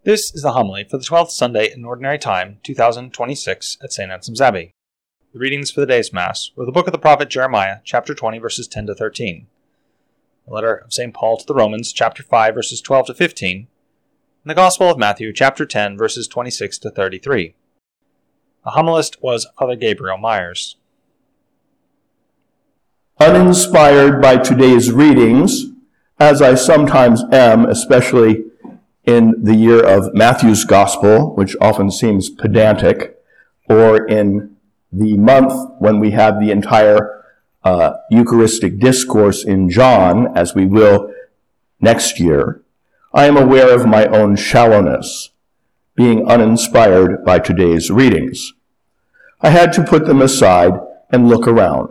This is the homily for the 12th Sunday in Ordinary Time, 2026, at St. Anselm's Abbey. The readings for the day's Mass were the book of the prophet Jeremiah, chapter 20, verses 10 to 13, the letter of St. Paul to the Romans, chapter 5, verses 12 to 15, and the Gospel of Matthew, chapter 10, verses 26 to 33. The homilist was Father Gabriel Myers. Uninspired by today's readings, as I sometimes am, especially in the year of Matthew's Gospel, which often seems pedantic, or in the month when we have the entire Eucharistic discourse in John, as we will next year, I am aware of my own shallowness, being uninspired by today's readings. I had to put them aside and look around.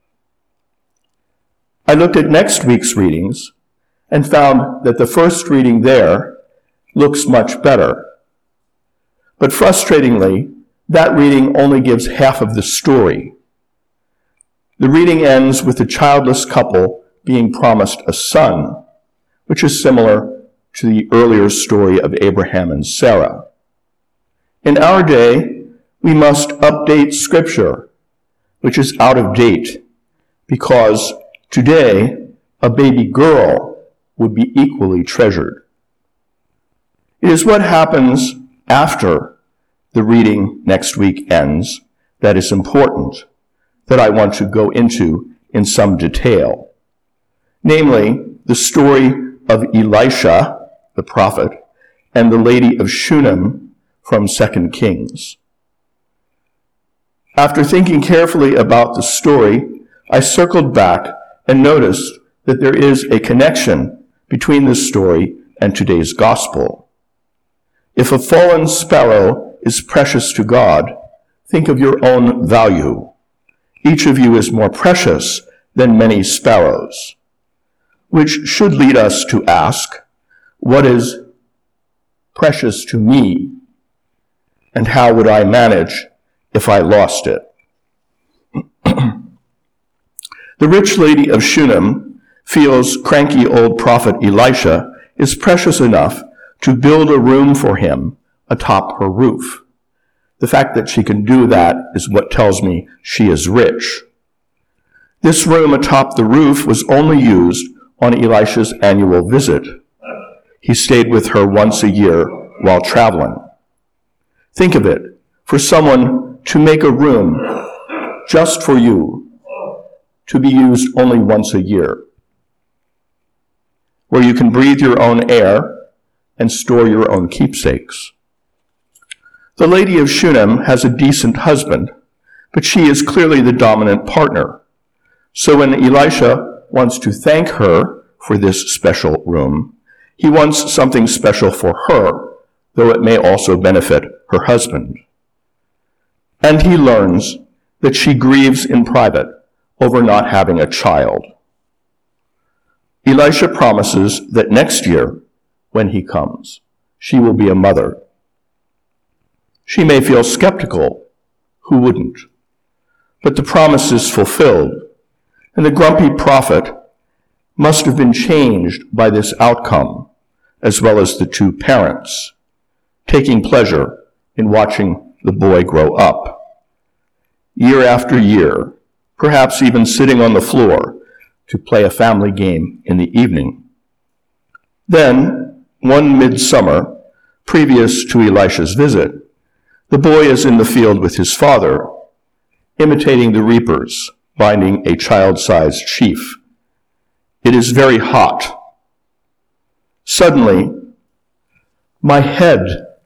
I looked at next week's readings and found that the first reading there looks much better. But frustratingly, that reading only gives half of the story. The reading ends with the childless couple being promised a son, which is similar to the earlier story of Abraham and Sarah. In our day, we must update Scripture, which is out of date, because today a baby girl would be equally treasured. It is what happens after the reading next week ends that is important, that I want to go into in some detail. Namely, the story of Elisha, the prophet, and the lady of Shunem from 2 Kings. After thinking carefully about the story, I circled back and noticed that there is a connection between this story and today's gospel. If a fallen sparrow is precious to God, think of your own value. Each of you is more precious than many sparrows, which should lead us to ask, what is precious to me, and how would I manage if I lost it? The rich lady of Shunem feels cranky old prophet Elisha is precious enough to build a room for him atop her roof. The fact that she can do that is what tells me she is rich. This room atop the roof was only used on Elisha's annual visit. He stayed with her once a year while traveling. Think of it, for someone to make a room just for you, to be used only once a year, where you can breathe your own air and store your own keepsakes. The lady of Shunem has a decent husband, but she is clearly the dominant partner. So when Elisha wants to thank her for this special room, he wants something special for her, though it may also benefit her husband. And he learns that she grieves in private over not having a child. Elisha promises that next year, when he comes, she will be a mother. She may feel skeptical. Who wouldn't? But the promise is fulfilled, and the grumpy prophet must have been changed by this outcome, as well as the two parents, taking pleasure in watching the boy grow up. Year after year, perhaps even sitting on the floor to play a family game in the evening. Then, one midsummer, previous to Elisha's visit, the boy is in the field with his father, imitating the reapers, binding a child-sized sheaf. It is very hot. Suddenly, my head,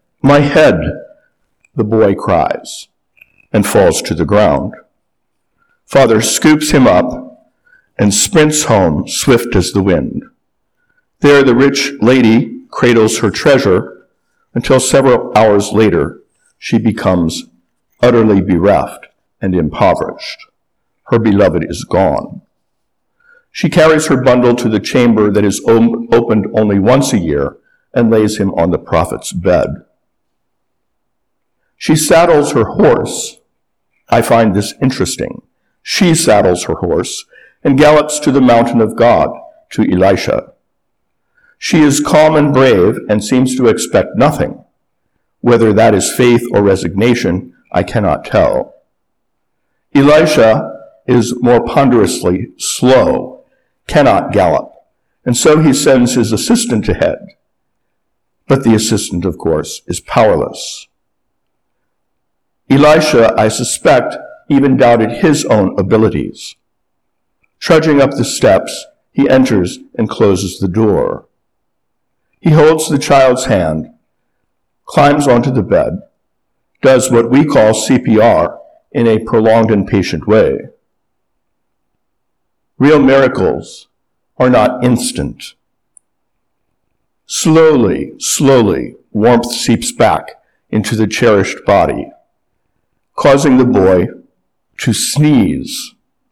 the boy cries, and falls to the ground. Father scoops him up and sprints home, swift as the wind. There the rich lady cradles her treasure until several hours later she becomes utterly bereft and impoverished. Her beloved is gone. She carries her bundle to the chamber that is opened only once a year and lays him on the prophet's bed. She saddles her horse. I find this interesting. She saddles her horse and gallops to the mountain of God, to Elisha. She is calm and brave and seems to expect nothing. Whether that is faith or resignation, I cannot tell. Elisha is more ponderously slow, cannot gallop, and so he sends his assistant ahead. But the assistant, of course, is powerless. Elisha, I suspect, even doubted his own abilities. Trudging up the steps, he enters and closes the door. He holds the child's hand, climbs onto the bed, does what we call CPR in a prolonged and patient way. Real miracles are not instant. Slowly, warmth seeps back into the cherished body, causing the boy to sneeze.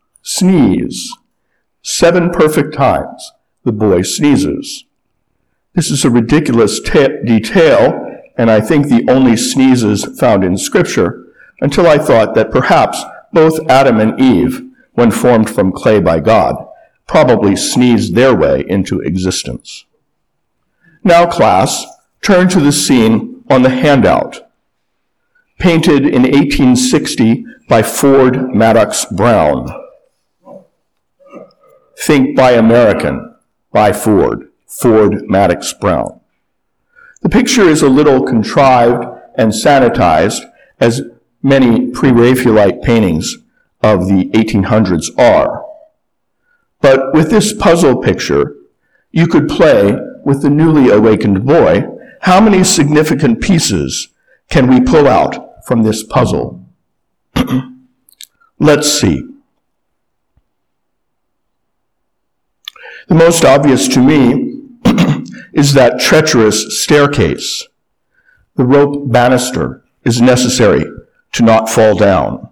7 perfect times the boy sneezes. This is a ridiculous detail, and I think the only sneezes found in Scripture, until I thought that perhaps both Adam and Eve, when formed from clay by God, probably sneezed their way into existence. Now, class, turn to the scene on the handout. Painted in 1860 by Ford Madox Brown. Think Buy American by Ford Madox Brown. The picture is a little contrived and sanitized, as many pre-Raphaelite paintings of the 1800s are. But with this puzzle picture, you could play with the newly awakened boy. How many significant pieces can we pull out from this puzzle? Let's see. The most obvious to me is that treacherous staircase. The rope banister is necessary to not fall down.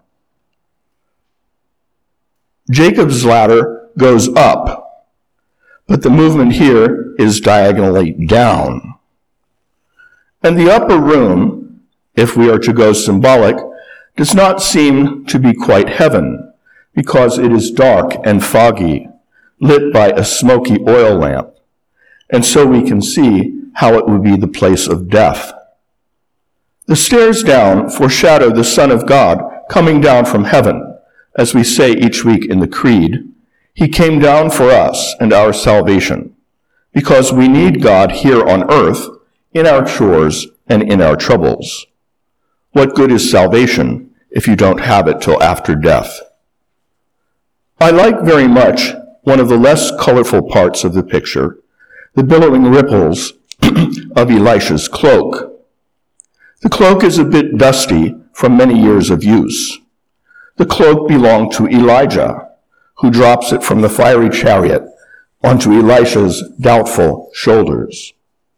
Jacob's ladder goes up, but the movement here is diagonally down. And the upper room, if we are to go symbolic, does not seem to be quite heaven, because it is dark and foggy, lit by a smoky oil lamp, and so we can see how it would be the place of death. The stairs down foreshadow the Son of God coming down from heaven, as we say each week in the Creed. He came down for us and our salvation, because we need God here on earth, in our chores and in our troubles. What good is salvation if you don't have it till after death? I like very much one of the less colorful parts of the picture, the billowing ripples of Elisha's cloak. The cloak is a bit dusty from many years of use. The cloak belonged to Elijah, who drops it from the fiery chariot onto Elisha's doubtful shoulders.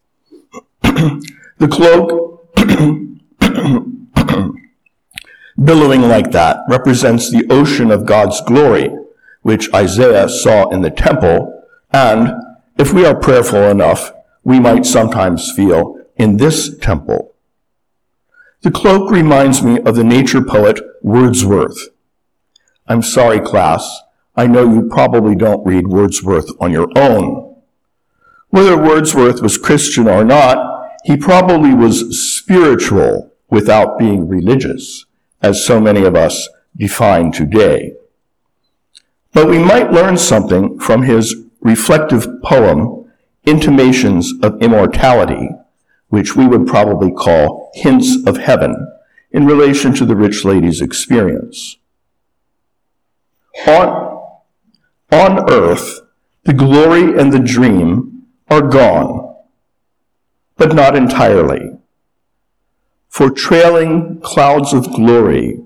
The cloak, billowing like that, represents the ocean of God's glory, which Isaiah saw in the temple, and, if we are prayerful enough, we might sometimes feel in this temple. The cloak reminds me of the nature poet Wordsworth. I'm sorry, class, I know you probably don't read Wordsworth on your own. Whether Wordsworth was Christian or not, he probably was spiritual without being religious, as so many of us define today. But we might learn something from his reflective poem, Intimations of Immortality, which we would probably call hints of heaven, in relation to the rich lady's experience. On earth, the glory and the dream are gone, but not entirely. For trailing clouds of glory,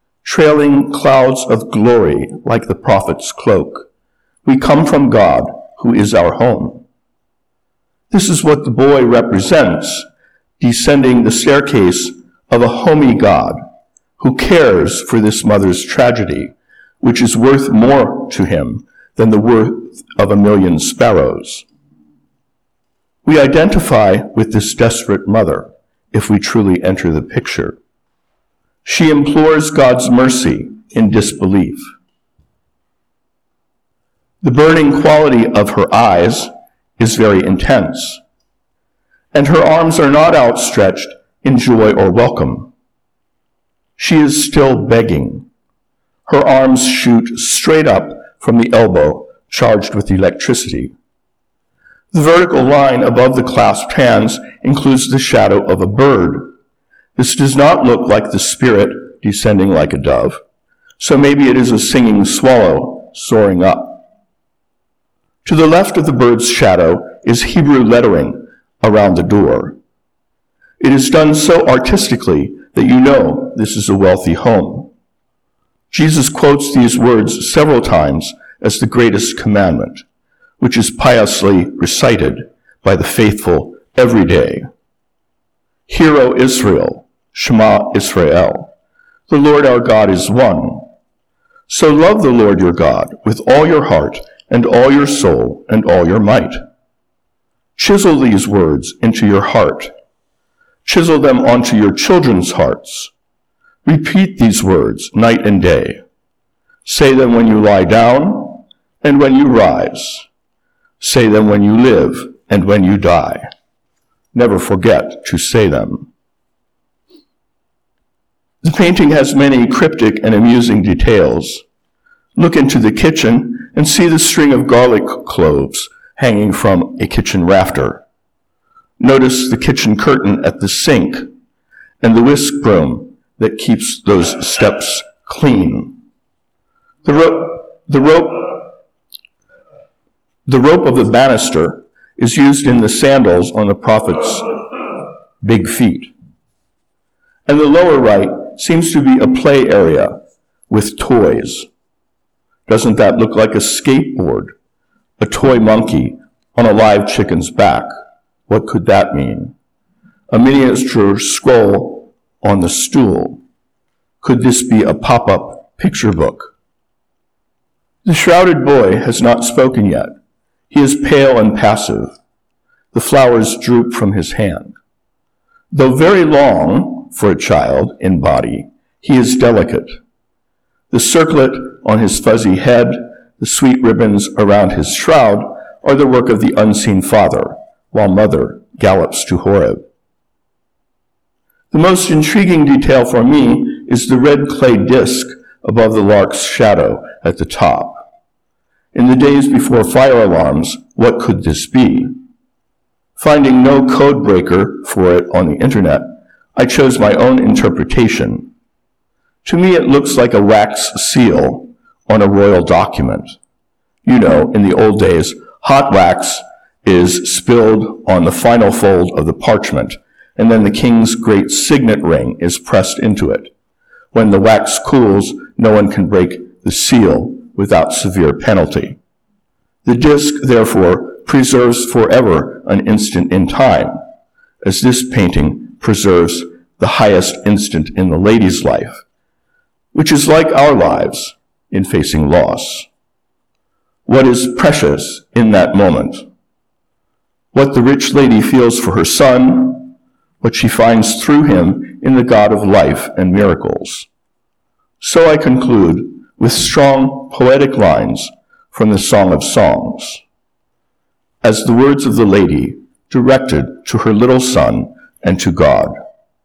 like the prophet's cloak, we come from God, who is our home. This is what the boy represents, descending the staircase of a homey God, who cares for this mother's tragedy, which is worth more to him than the worth of 1,000,000 sparrows. We identify with this desperate mother if we truly enter the picture. She implores God's mercy in disbelief. The burning quality of her eyes is very intense. And her arms are not outstretched in joy or welcome. She is still begging. Her arms shoot straight up from the elbow, charged with electricity. The vertical line above the clasped hands includes the shadow of a bird. This does not look like the Spirit descending like a dove, so maybe it is a singing swallow soaring up. To the left of the bird's shadow is Hebrew lettering around the door. It is done so artistically that you know this is a wealthy home. Jesus quotes these words several times as the greatest commandment, which is piously recited by the faithful every day. Hear, O Israel, Shema Israel, the Lord our God is one. So love the Lord your God with all your heart and all your soul and all your might. Chisel these words into your heart. Chisel them onto your children's hearts. Repeat these words night and day. Say them when you lie down and when you rise. Say them when you live and when you die. Never forget to say them. The painting has many cryptic and amusing details. Look into the kitchen and see the string of garlic cloves hanging from a kitchen rafter. Notice the kitchen curtain at the sink and the whisk broom that keeps those steps clean. The rope of the banister is used in the sandals on the prophet's big feet. And the lower right seems to be a play area with toys. Doesn't that look like a skateboard? A toy monkey on a live chicken's back? What could that mean? A miniature scroll on the stool. Could this be a pop-up picture book? The shrouded boy has not spoken yet. He is pale and passive. The flowers droop from his hand. Though very long for a child in body, he is delicate. The circlet on his fuzzy head, the sweet ribbons around his shroud are the work of the unseen father, while mother gallops to Horeb. The most intriguing detail for me is the red clay disc above the lark's shadow at the top. In the days before fire alarms, what could this be? Finding no code breaker for it on the internet, I chose my own interpretation. To me, it looks like a wax seal on a royal document. You know, in the old days, hot wax is spilled on the final fold of the parchment, and then the king's great signet ring is pressed into it. When the wax cools, no one can break the seal without severe penalty. The disc, therefore, preserves forever an instant in time, as this painting preserves the highest instant in the lady's life, which is like our lives in facing loss. What is precious in that moment? What the rich lady feels for her son, what she finds through him in the God of life and miracles. So I conclude with strong poetic lines from the Song of Songs, as the words of the lady directed to her little son and to God.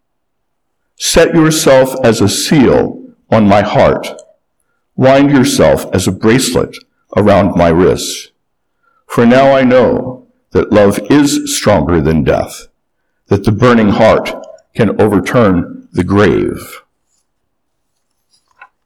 Set yourself as a seal on my heart. Wind yourself as a bracelet around my wrist. For now I know that love is stronger than death, that the burning heart can overturn the grave.